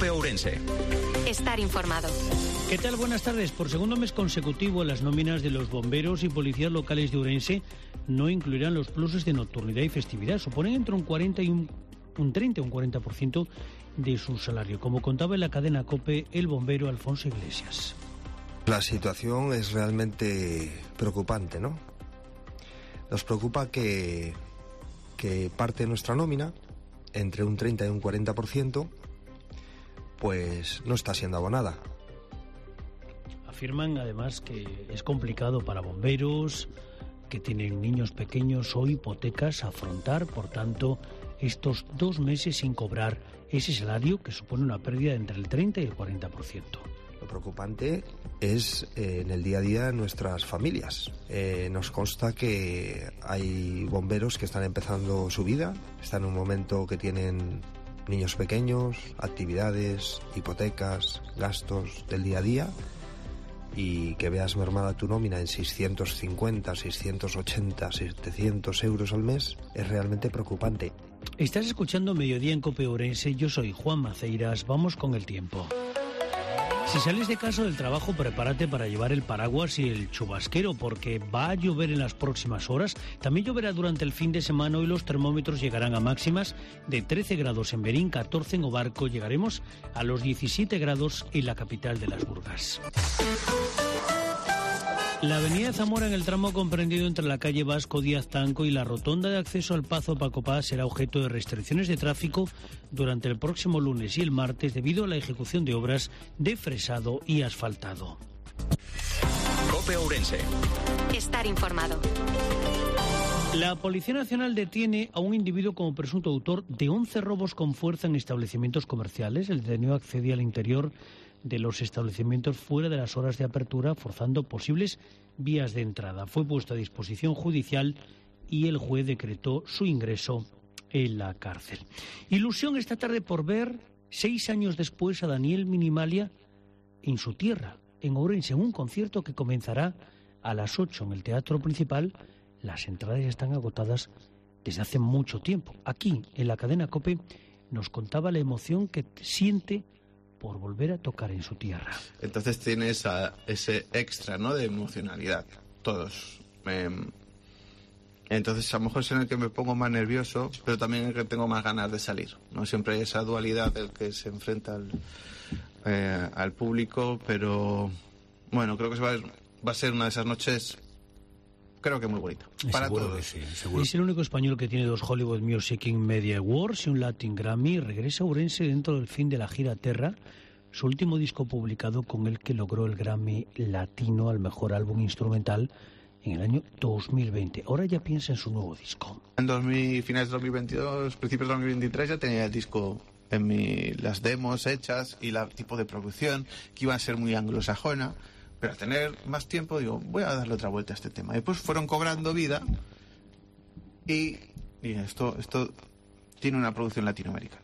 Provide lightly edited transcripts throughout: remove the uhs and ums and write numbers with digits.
COPE Ourense. Estar informado. ¿Qué tal? Buenas tardes. Por segundo mes consecutivo, las nóminas de los bomberos y policías locales de Ourense no incluirán los pluses de nocturnidad y festividad. Suponen entre un 30 y un 40% de su salario. Como contaba en la cadena COPE el bombero Alfonso Iglesias. La situación es realmente preocupante, ¿no? Nos preocupa que parte de nuestra nómina, entre un 30 y un 40%, pues no está siendo abonada. Afirman además que es complicado para bomberos que tienen niños pequeños o hipotecas afrontar, por tanto, estos 2 meses sin cobrar ese salario, que supone una pérdida de entre el 30 y el 40%. Lo preocupante es en el día a día de nuestras familias. Nos consta que hay bomberos que están empezando su vida, están en un momento que tienen niños pequeños, actividades, hipotecas, gastos del día a día, y que veas mermada tu nómina en 650, 680, 700 euros al mes es realmente preocupante. Estás escuchando Mediodía en COPE Ourense. Yo soy Juan Maceiras. Vamos con el tiempo. Si sales de casa del trabajo, prepárate para llevar el paraguas y el chubasquero, porque va a llover en las próximas horas. También lloverá durante el fin de semana y los termómetros llegarán a máximas de 13 grados en Berín, 14 en Obarco. Llegaremos a los 17 grados en la capital de las Burgas. La avenida de Zamora, en el tramo comprendido entre la calle Vasco Díaz Tanco y la rotonda de acceso al Pazo Pacopá, será objeto de restricciones de tráfico durante el próximo lunes y el martes debido a la ejecución de obras de fresado y asfaltado. COPE Ourense. Estar informado. La Policía Nacional detiene a un individuo como presunto autor de 11 robos con fuerza en establecimientos comerciales. El detenido accedía al interior de los establecimientos fuera de las horas de apertura, forzando posibles vías de entrada. Fue puesto a disposición judicial y el juez decretó su ingreso en la cárcel. Ilusión esta tarde por ver, 6 años después, a Daniel Minimalia en su tierra, en Ourense, en un concierto que comenzará a las 8 en el Teatro Principal. Las entradas ya están agotadas desde hace mucho tiempo. Aquí, en la cadena COPE, nos contaba la emoción que siente por volver a tocar en su tierra. Entonces tienes ese extra, ¿no?, de emocionalidad, todos. Entonces a lo mejor es en el que me pongo más nervioso, pero también en el que tengo más ganas de salir, ¿no? Siempre hay esa dualidad del que se enfrenta al público, pero bueno, creo que va a ser una de esas noches, creo que muy bonita. Para todos. Sí, es el único español que tiene 2 Hollywood Music Media Awards y un Latin Grammy. Regresa a Ourense dentro del fin de la gira Terra, su último disco publicado con el que logró el Grammy Latino al mejor álbum instrumental en el año 2020. Ahora ya piensa en su nuevo disco. En finales de 2022, principios de 2023 ya tenía el disco las demos hechas y el tipo de producción que iba a ser muy anglosajona. Pero al tener más tiempo, digo, voy a darle otra vuelta a este tema. Y después fueron cobrando vida y esto tiene una producción latinoamericana.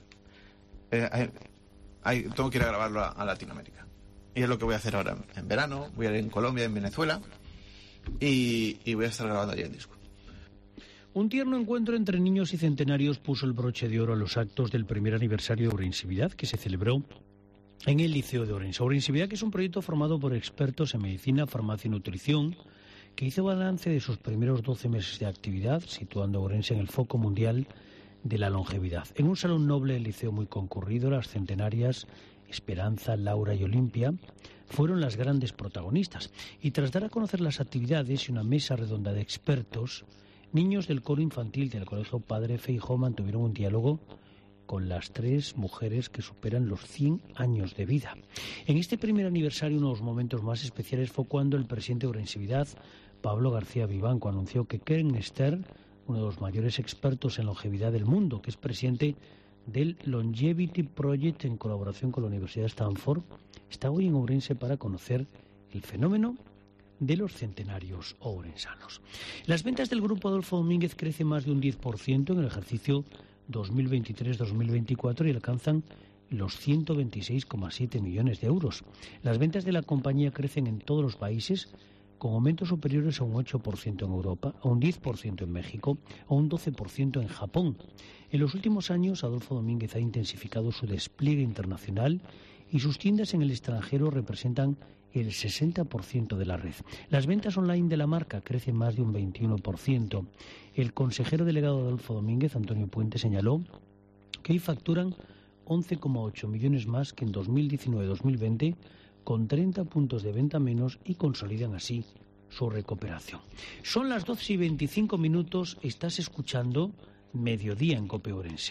Tengo que ir a grabarlo a Latinoamérica. Y es lo que voy a hacer ahora en verano. Voy a ir en Colombia, en Venezuela y voy a estar grabando allí el disco. Un tierno encuentro entre niños y centenarios puso el broche de oro a los actos del primer aniversario de Ourensividad, que se celebró en el Liceo de Ourense. Ourensividad, que es un proyecto formado por expertos en medicina, farmacia y nutrición, que hizo balance de sus primeros 12 meses de actividad, situando a Ourense en el foco mundial de la longevidad. En un salón noble del liceo muy concurrido, las centenarias Esperanza, Laura y Olimpia fueron las grandes protagonistas. Y tras dar a conocer las actividades y una mesa redonda de expertos, niños del coro infantil del Colegio Padre Feijó mantuvieron un diálogo con las 3 mujeres que superan los 100 años de vida. En este primer aniversario, uno de los momentos más especiales fue cuando el presidente de Ourensividad, Pablo García Vivanco, anunció que Keren Stern, uno de los mayores expertos en longevidad del mundo, que es presidente del Longevity Project en colaboración con la Universidad de Stanford, está hoy en Ourense para conocer el fenómeno de los centenarios ourensanos. Las ventas del Grupo Adolfo Domínguez crecen más de un 10% en el ejercicio 2023-2024 y alcanzan los 126,7 millones de euros. Las ventas de la compañía crecen en todos los países, con aumentos superiores a un 8% en Europa, a un 10% en México, a un 12% en Japón. En los últimos años, Adolfo Domínguez ha intensificado su despliegue internacional y sus tiendas en el extranjero representan el 60% de la red. Las ventas online de la marca crecen más de un 21%. El consejero delegado de Adolfo Domínguez, Antonio Puente, señaló que hoy facturan 11,8 millones más que en 2019-2020, con 30 puntos de venta menos, y consolidan así su recuperación. Son las 12:25, estás escuchando Mediodía en COPE Ourense.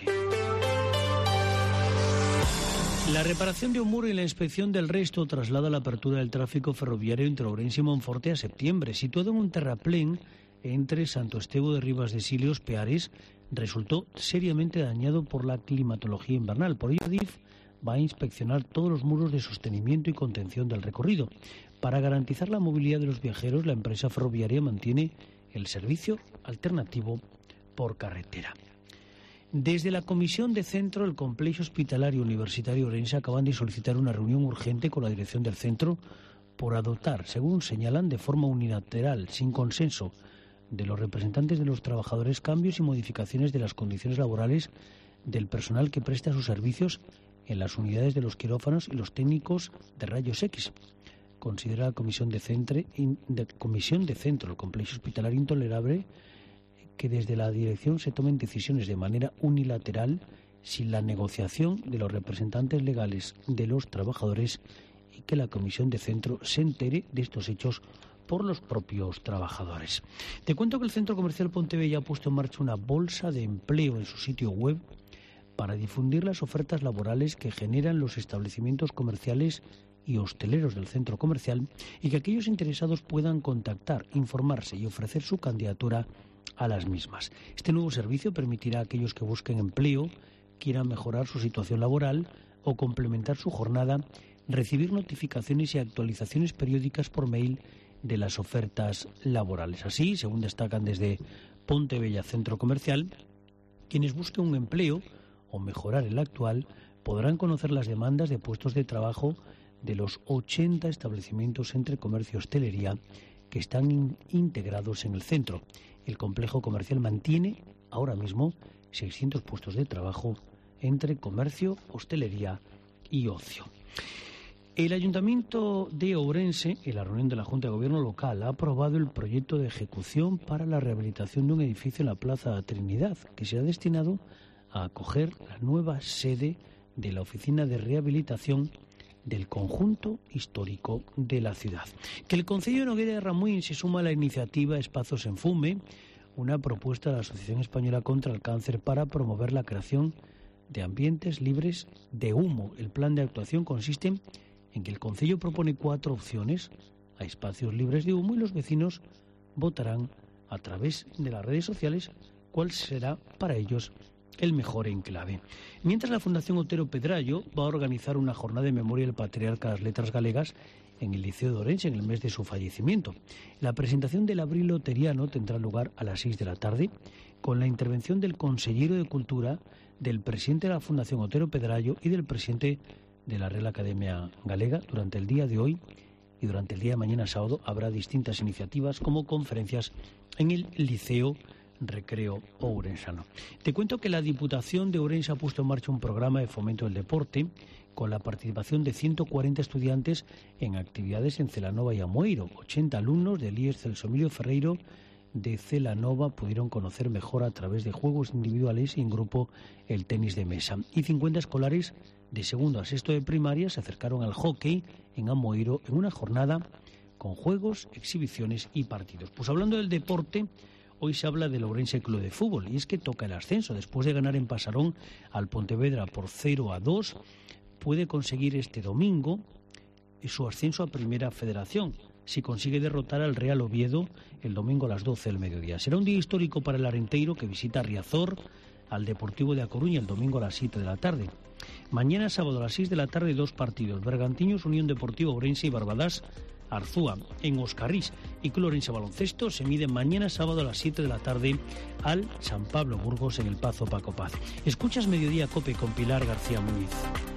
La reparación de un muro y la inspección del resto traslada la apertura del tráfico ferroviario entre Ourense y Monforte a septiembre. Situado en un terraplén entre Santo Estevo de Ribas de Silios, Peares, resultó seriamente dañado por la climatología invernal. Por ello, Adif va a inspeccionar todos los muros de sostenimiento y contención del recorrido. Para garantizar la movilidad de los viajeros, la empresa ferroviaria mantiene el servicio alternativo por carretera. Desde la Comisión de Centro del Complejo Hospitalario Universitario Ourense acaban de solicitar una reunión urgente con la dirección del centro por adoptar, según señalan, de forma unilateral, sin consenso de los representantes de los trabajadores, cambios y modificaciones de las condiciones laborales del personal que presta sus servicios en las unidades de los quirófanos y los técnicos de rayos X. Considera la Comisión de Centro del Complejo Hospitalario intolerable que desde la dirección se tomen decisiones de manera unilateral sin la negociación de los representantes legales de los trabajadores y que la Comisión de Centro se entere de estos hechos por los propios trabajadores. Te cuento que el Centro Comercial Pontevella ha puesto en marcha una bolsa de empleo en su sitio web para difundir las ofertas laborales que generan los establecimientos comerciales y hosteleros del centro comercial y que aquellos interesados puedan contactar, informarse y ofrecer su candidatura a las mismas. Este nuevo servicio permitirá a aquellos que busquen empleo, quieran mejorar su situación laboral o complementar su jornada, recibir notificaciones y actualizaciones periódicas por mail de las ofertas laborales. Así, según destacan desde Pontevella Centro Comercial, quienes busquen un empleo o mejorar el actual podrán conocer las demandas de puestos de trabajo de los 80 establecimientos entre comercio y hostelería que están integrados en el centro. El complejo comercial mantiene ahora mismo 600 puestos de trabajo entre comercio, hostelería y ocio. El Ayuntamiento de Ourense, en la reunión de la Junta de Gobierno local, ha aprobado el proyecto de ejecución para la rehabilitación de un edificio en la Plaza Trinidad, que será destinado a acoger la nueva sede de la Oficina de Rehabilitación del conjunto histórico de la ciudad. Que el Concello de Noguera de Ramuín se suma a la iniciativa Espazos en Fume, una propuesta de la Asociación Española contra el Cáncer para promover la creación de ambientes libres de humo. El plan de actuación consiste en que el Concello propone 4 opciones a espacios libres de humo y los vecinos votarán a través de las redes sociales cuál será para ellos el mejor enclave. Mientras, la Fundación Otero Pedrayo va a organizar una jornada de memoria del patriarca de las letras galegas en el Liceo de Ourense en el mes de su fallecimiento. La presentación del Abril Oteriano tendrá lugar a las 6 de la tarde con la intervención del consejero de Cultura, del presidente de la Fundación Otero Pedrayo y del presidente de la Real Academia Galega. Durante el día de hoy y durante el día de mañana sábado habrá distintas iniciativas como conferencias en el Liceo Recreo Ourensano. Te cuento que la Diputación de Ourense ha puesto en marcha un programa de fomento del deporte con la participación de 140 estudiantes en actividades en Celanova y Amoeiro. 80 alumnos del IES Celso Emilio Ferreiro de Celanova pudieron conocer mejor a través de juegos individuales y en grupo el tenis de mesa. Y 50 escolares de segundo a sexto de primaria se acercaron al hockey en Amoeiro en una jornada con juegos, exhibiciones y partidos. Pues hablando del deporte, hoy se habla del Ourense Club de Fútbol y es que toca el ascenso. Después de ganar en Pasarón al Pontevedra por 0-2, puede conseguir este domingo su ascenso a Primera Federación si consigue derrotar al Real Oviedo el domingo a las 12 del mediodía. Será un día histórico para el arenteiro, que visita Riazor, al Deportivo de A Coruña el domingo a las 7 de la tarde. Mañana sábado a las 6 de la tarde 2 partidos: Bergantiños, Unión Deportiva Ourense y Barbadás Arzúa. En Oscarrís y Club Ourense Baloncesto se miden mañana sábado a las 7 de la tarde al San Pablo Burgos en el Pazo Paco Paz. Escuchas Mediodía Cope con Pilar García Muñiz.